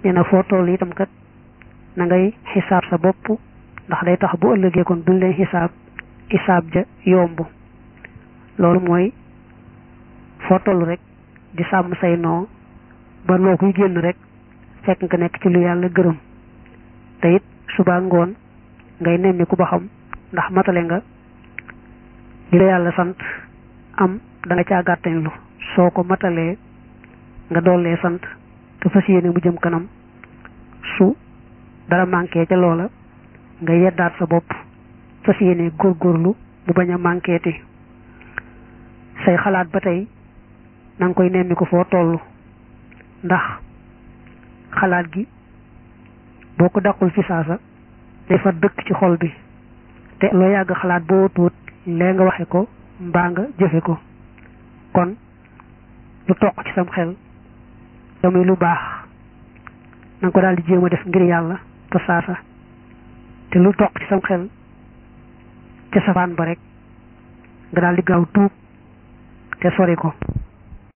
nee na foo toll itam kat na ngay xisaab sa bopp ndax day tax bu ëllëgee kon buñ leen xisaab ja yomb loolu mooy foo toll rek di sàmm say noo ba noo kuy génn rek fekk nga nekk ci lu yàlla gërëm te it suba ngoon ngay nemmiku ba xam ndax matale nga li la yàlla sant am da nga caa gàttañ lu soo ko matalee nga dollee sant te fas yéene mu jëm kanam su dara manqué ca loola nga yeddaat sa bopp fas yéene góorgóorlu mu bañ a manquéti say xalaat ba tey na nga koy nemmi ko foo toll ndax xalaat gi boo ko dàqul fi saasa day fa dëkk ci xol bi te loo yàgg xalaat boo tuut lee nga waxe ko mbaa nga jëfe ko kon lu toq ci sam xel damay lu baax na nga ko daal di jéem a def ngir yàlla te saasa te lu toq ci sam xel ca safaan ba rek nga daal di gaaw tuub te sori ko